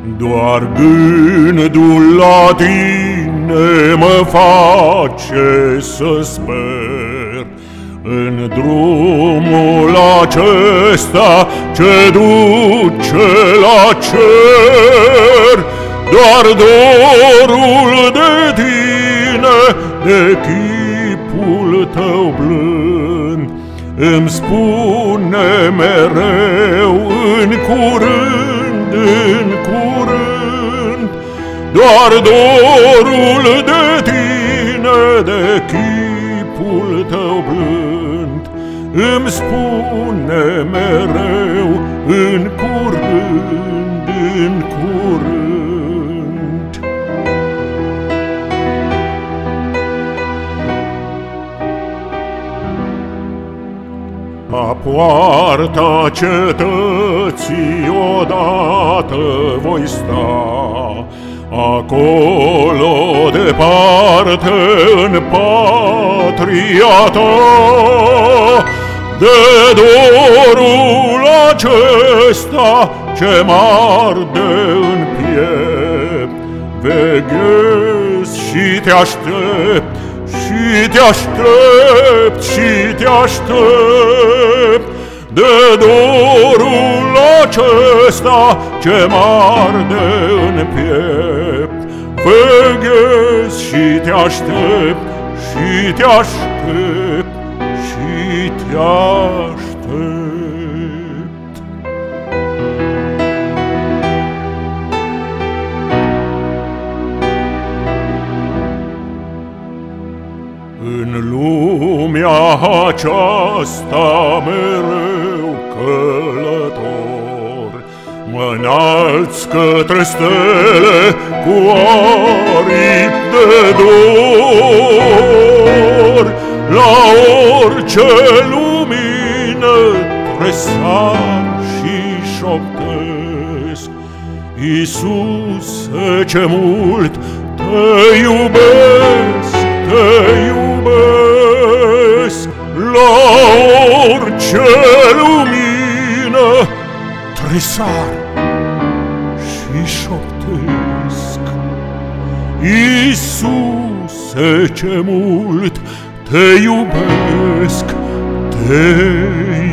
Doar gândul la tine mă face să sper în drumul acesta ce duce la cer. Doar dorul de tine, de chipul tău blând, îmi spune mereu în curând, în curând. Doar dorul de tine, de chipul tău blând, îmi spune mereu în curând, în curând. La poarta cetății odată voi sta, acolo departe în patria ta. De dorul acesta ce m-arde în piept, veghez și te aștept, și te aștept, și te aștept. De dorul acesta ce m-arde în piept, veghez și te aștept, și te aștept, și te aștept. În lumea aceasta mereu călător, mă-nalți către stele cu aripi de dor. La orice lumină tresar și șoptesc: Iisuse, ce mult te iubesc, te iubesc. La orice lumină tresar și șoptesc: Iisuse, ce mult te iubesc, te